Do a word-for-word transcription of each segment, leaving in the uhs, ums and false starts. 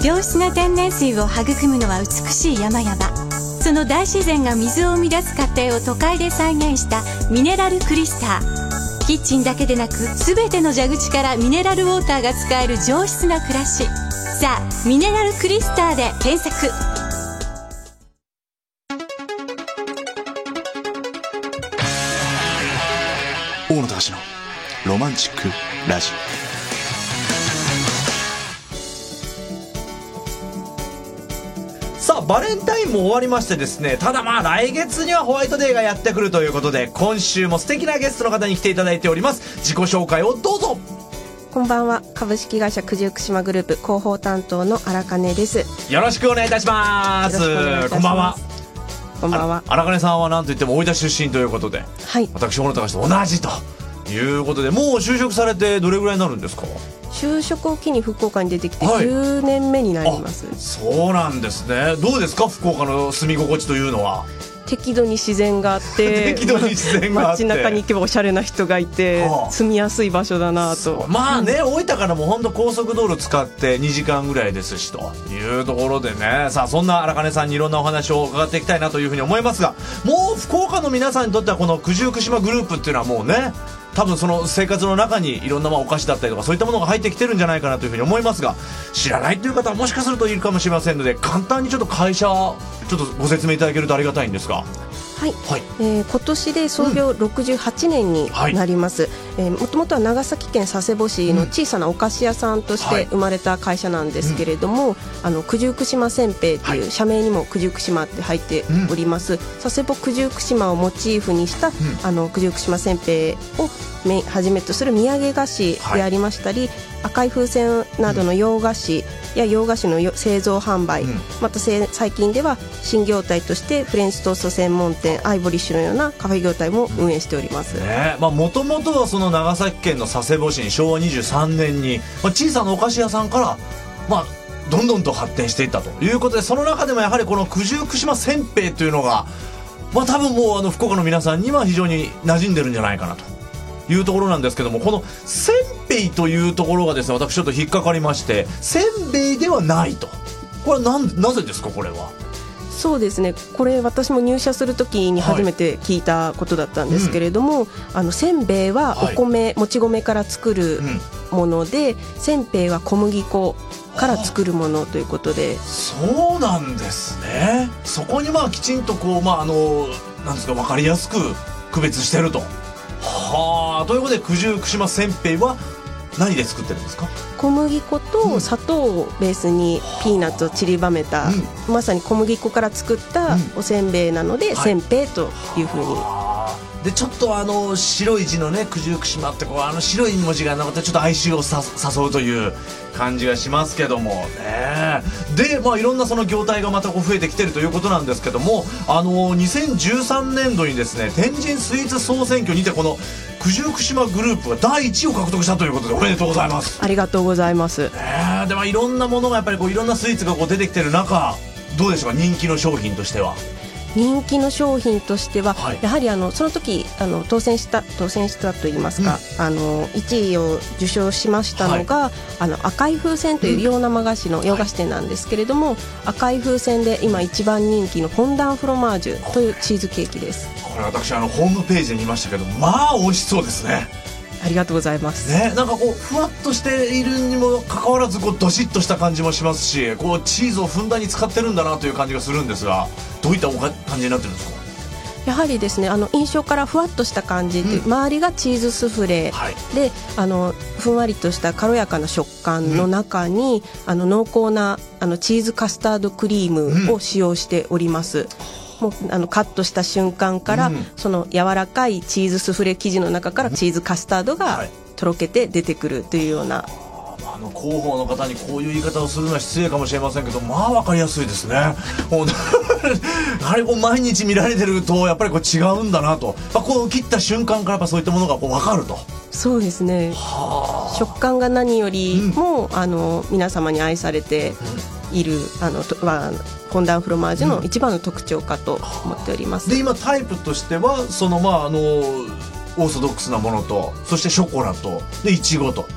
上質な天然水を育むのは美しい山々。その大自然が水を生み出す過程を都会で再現したミネラルクリスター。キッチンだけでなく全ての蛇口からミネラルウォーターが使える上質な暮らし。さあミネラルクリスターで検索。 大野隆のロマンチックラジオ。さあバレンタインも終わりましてですね、ただまあ来月にはホワイトデーがやってくるということで、今週も素敵なゲストの方に来ていただいております。自己紹介をどうぞ。 こんばんは。株式会社九十九島グループ広報担当の荒金です。 よろしくお願いいたします。こんばんは。 こんばんは。 荒金さんは何といっても大分出身ということで、 はい、 私大野隆と同じということで、もう就職されてどれぐらいになるんですか？ 就職を機に福岡に出てきてじゅうねんめになります、 はい、そうなんですね。どうですか福岡の住み心地というのは？ 適度に自然があって適度に自然があって街中に行けばおしゃれな人がいて、はあ、住みやすい場所だなと。 まあね、うん、大分からも本当高速道路使ってにじかんぐらいですしというところでね。さあそんな荒金さんにいろんなお話を伺っていきたいなというふうに思いますが、もう福岡の皆さんにとってはこの九十九島グループっていうのはもうね、多分その生活の中にいろんなまあお菓子だったりとかそういったものが入ってきてるんじゃないかなというふうに思いますが、知らないという方はもしかするといるかもしれませんので、簡単にちょっと会社ちょっとご説明いただけるとありがたいんですが。 はい、はい、えー、今年で創業ろくじゅうはちねんになります、うん、はい、えー、もともとは長崎県佐世保市の小さなお菓子屋さんとして生まれた会社なんですけれども、うん、あの九十九島せんべいという社名にも九十九島って入っております、うん、佐世保九十九島をモチーフにした、うん、あの九十九島せんべいをはじめとする土産菓子でありましたり、はい、赤い風船などの洋菓子や洋菓子の製造販売、うん、また最近では新業態としてフレンチトースト専門店アイボリッシュのようなカフェ業態も運営しております。 もともとはその長崎県の佐世保市にしょうわにじゅうさんねんに、まあ、小さなお菓子屋さんから、まあ、どんどんと発展していったということで、その中でもやはりこの九十九島せんべいというのが、まあ、多分もうあの福岡の皆さんには非常に馴染んでるんじゃないかなというところなんですけども、このせんべいというところがですね、私ちょっと引っかかりまして、せんべいではないと。これは な, なぜですか？これは。 そうですね、これ私も入社するときに初めて聞いたことだったんですけれども、はい、うん、あのせんべいはお米、はい、もち米から作るもので、うん、せんべいは小麦粉から作るものということで。 そうなんですね。そこにまあきちんとこう、まあ、あのなんですか、分かりやすく区別してると。はあ、ということで九十九島せんべいは何で作ってるんですか？ 小麦粉と砂糖をベースにピーナッツを散りばめた、うん、まさに小麦粉から作ったおせんべいなので、うん、せんべいというふうに、 はい、でちょっとあの白い字のね九十九島ってこうあの白い文字がなくてちょっと哀愁をさ誘うという感じがしますけどもね。で、まあ、いろんなその業態がまたこう増えてきてるということなんですけども、あのにせんじゅうさんねんどにですね、天神スイーツ総選挙にてこの九十九島グループがだいいちいを獲得したということでおめでとうございます。 ありがとうございます、 ね、で、まあ、いろんなものがやっぱりこういろんなスイーツがこう出てきてる中、どうでしょうか、人気の商品としては。 人気の商品としては、はい、やはりあのその時あの当選した当選したといいますか、うん、あのいちいを受賞しましたのが、はい、あの赤い風船という洋生菓子の洋菓子店なんですけれども、はい、赤い風船で今一番人気のフォンダンフロマージュというチーズケーキです。 これ私あのホームページで見ましたけど、まあ美味しそうですね。 ありがとうございます、 ね、なんかこうふわっとしているにもかかわらずこうどしっとした感じもしますし、こうチーズをふんだんに使ってるんだなという感じがするんですが、どういった感じになってるんですか？ やはりですね、あの印象からふわっとした感じで、うん、周りがチーズスフレ、はい、であのふんわりとした軽やかな食感の中に、うん、あの濃厚なあのチーズカスタードクリームを使用しております、うん、もうあのカットした瞬間から、うん、その柔らかいチーズスフレ生地の中からチーズカスタードがとろけて出てくるというような、 あの広報の方にこういう言い方をするのは失礼かもしれませんけど、まあ分かりやすいですね。やはりこう毎日見られてるとやっぱりこう違うんだなと、まあ、こう切った瞬間からやっぱそういったものがこう分かると。 そうですね、食感が何よりも、うん、あの皆様に愛されている、うん、あのフォンダンフロマージュの一番の特徴かと思っております、 うん、で今タイプとしてはそのまああのオーソドックスなものと、そしてショコラとでイチゴと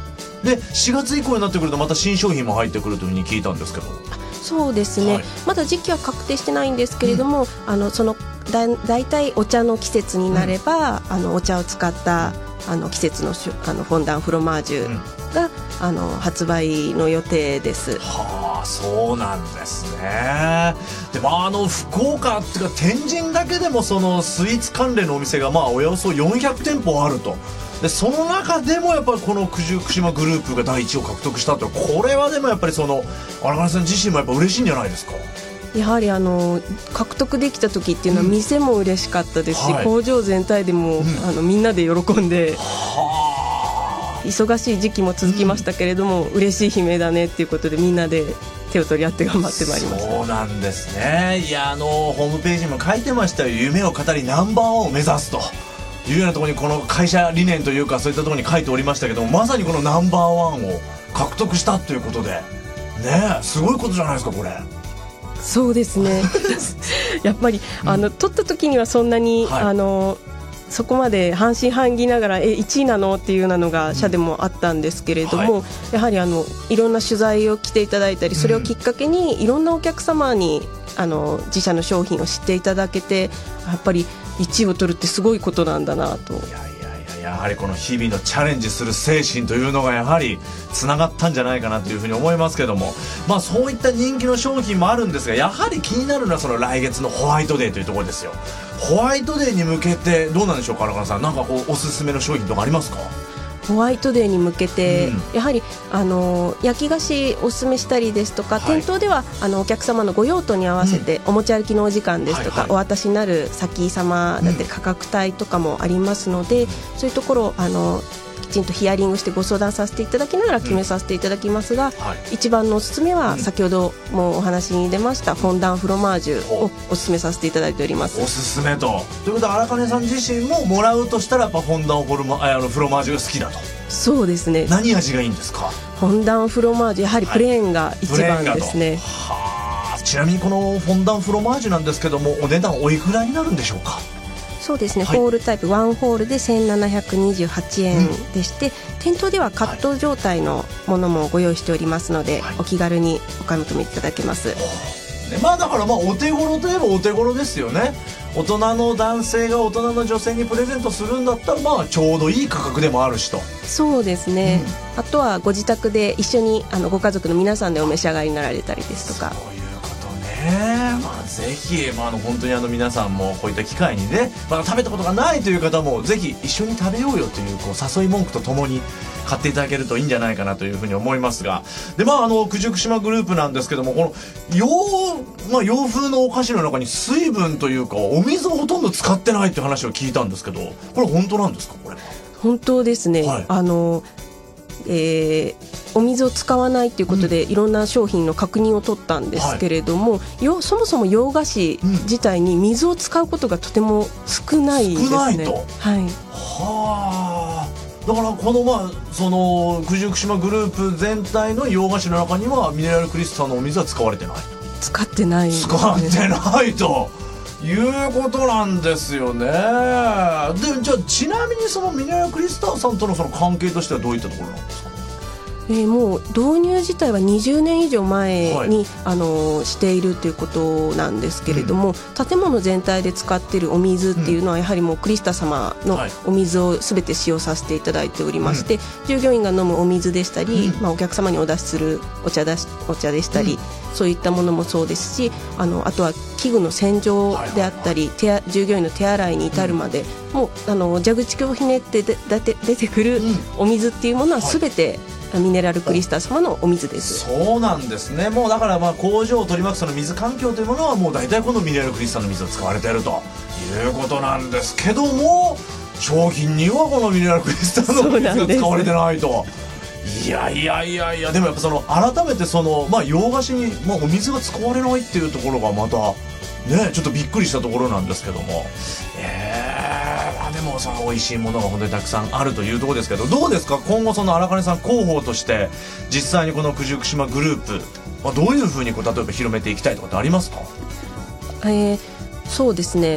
でしがつ以降になってくるとまた新商品も入ってくるというふうに聞いたんですけど。 そうですね、はい、まだ時期は確定してないんですけれども、うん、あのそのだだいたいお茶の季節になれば、うん、あのお茶を使ったあの季節のあのフォンダンフロマージュが、うん、あの発売の予定です。 はあ、そうなんですね。で、まあ、あの福岡っていうか天神だけでもそのスイーツ関連のお店がまあおよそよんひゃくてんぽあると。でその中でもやっぱりこの九十九島グループがだいいちを獲得したと、これはでもやっぱりその荒金さん自身もやっぱ嬉しいんじゃないですか。 やはりあの獲得できた時っていうのは店も嬉しかったですし、うん、はい、工場全体でも、うん、あのみんなで喜んで、は忙しい時期も続きましたけれども、うん、嬉しい悲鳴だねっていうことでみんなで手を取り合って頑張ってまいりました。 そうなんですね。いや、あのホームページにも書いてましたよ。夢を語りナンバーワンを目指すというようなところにこの会社理念というかそういったところに書いておりましたけども、まさにこのナンバーワンを獲得したということでね、すごいことじゃないですかこれ。 そうですねやっぱり、うん、あの取った時にはそんなに、はい、あのそこまで半信半疑ながらえいちいなのっていうようなのが社でもあったんですけれども、うん、はい、やはりあのいろんな取材を来ていただいたり、それをきっかけにいろんなお客様にあの自社の商品を知っていただけて、やっぱりいちいを取るってすごいことなんだなと。いやいやいや、やはりこの日々のチャレンジする精神というのがやはりつながったんじゃないかなというふうに思いますけども、まあそういった人気の商品もあるんですが、やはり気になるのはその来月のホワイトデーというところですよ。ホワイトデーに向けてどうなんでしょうか、荒川さん、なんかこうおすすめの商品とかありますか。 ホワイトデーに向けて、うん、やはりあの焼き菓子おすすめしたりですとか、はい、店頭ではあのお客様のご用途に合わせて、うん、お持ち歩きのお時間ですとか、はいはい、お渡しになる先様だって価格帯とかもありますので、うん、そういうところをあのきちんとヒアリングしてご相談させていただきながら決めさせていただきますが、うん、はい、一番のおすすめは先ほどもお話に出ましたフォンダンフロマージュをおすすめさせていただいております。 おすすめとということは荒金さん自身ももらうとしたらやっぱフォンダンフロマ、あのフロマージュが好きだと。 そうですね。 何味がいいんですか。 フォンダンフロマージュ、やはりプレーンが一番ですね。 はあ、ちなみにこのフォンダンフロマージュなんですけども、お値段おいくらになるんでしょうか。 そうですね、はい、ホールタイプワンホールでせんななひゃくにじゅうはちえんでして、うん、店頭ではカット状態のものもご用意しておりますので、はい、お気軽にお買い求めいただけます。 まあだからまあお手頃といえばお手頃ですよね。大人の男性が大人の女性にプレゼントするんだったら、まあちょうどいい価格でもあるしと。 そうですね、うん、あとはご自宅で一緒にあのご家族の皆さんでお召し上がりになられたりですとか。 そういうことね。まあぜひ、まあ、あの本当にあの皆さんもこういった機会にね、まだ食べたことがないという方もぜひ一緒に食べようよという、こう誘い文句とともに買っていただけるといいんじゃないかなというふうに思いますが、でまああの九十九島グループなんですけども、この洋、まあ、洋風のお菓子の中に水分というかお水をほとんど使ってないっていう話を聞いたんですけど、これ本当なんですか。これ本当ですね、はい、あのえー、お水を使わないということで、うん、いろんな商品の確認を取ったんですけれども、はい、よそもそも洋菓子自体に水を使うことがとても少ないですね。少ないと、はい、 はあ。だからこのまあその九十九島グループ全体の洋菓子の中にはミネラルクリスタルのお水は使われてないと。 使ってない、ね、 使ってないということなんですよね。でじゃあちなみにそのミネラルクリスタルさんとのその関係としてはどういったところなんですか。 えー、もう導入自体はにじゅうねん以上前に、はい、あのしているということなんですけれども、うん、建物全体で使っているお水っていうのはやはりもうクリスタ様のお水をすべて使用させていただいておりまして、うん、従業員が飲むお水でしたり、うん、まあ、お客様にお出しするお茶だし、お茶でしたり、うん、そういったものもそうですし、あのあとは器具の洗浄であったり、はいはいはい、手従業員の手洗いに至るまで、うん、もうあの蛇口をひねってでで出てくるお水っていうものはすべて、はい、ミネラルクリスタル様のお水です。 そうなんですね。もうだからまあ工場を取り巻くその水環境というものはもう大体このミネラルクリスタルの水を使われているということなんですけども、商品にはこのミネラルクリスタルの水が使われてないと。いやいやいやいや、でもやっぱその改めてその、まあ、洋菓子に、まあ、お水が使われないっていうところがまたねちょっとびっくりしたところなんですけども、えー、まあでもその美味しいものが本当にたくさんあるというところですけど、どうですか今後その荒金さん広報として実際にこの九十九島グループ、まあ、どういうふうにこう例えば広めていきたいとかってありますか。 えー、そうですね、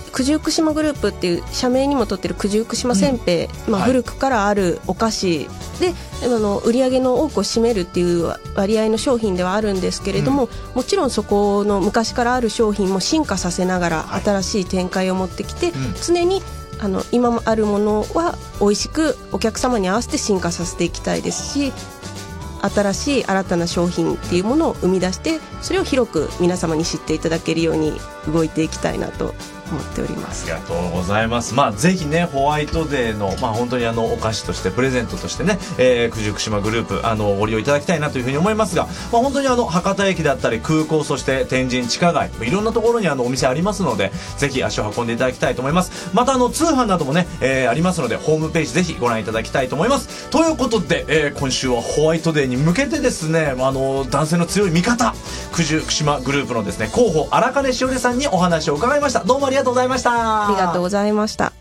九十九島グループっていう社名にもとってる九十九島せんべい、うんまあ、古くからあるお菓子で、あの売り上げの多くを占めるっていう割合の商品ではあるんですけれども、うん、もちろんそこの昔からある商品も進化させながら新しい展開を持ってきて、はいうん、常にあの今あるものは美味しくお客様に合わせて進化させていきたいですし、新しい新たな商品っていうものを生み出して、それを広く皆様に知っていただけるように動いていきたいなと思っております。 ありがとうございます。まあ、ぜひねホワイトデーの、まあ、本当にあのお菓子としてプレゼントとしてね、えー、九十九島グループあのご利用いただきたいなというふうに思いますが、まあ、本当にあの博多駅だったり空港、そして天神地下街いろんなところにあのお店ありますので、ぜひ足を運んでいただきたいと思います。またあの通販などもね、えー、ありますのでホームページぜひご覧いただきたいと思います。ということで、えー、今週はホワイトデーに向けてですね、あの男性の強い味方九十九島グループのですね広報荒金しおりさんにお話を伺いました。どうもありがとうございました。 ありがとうございました。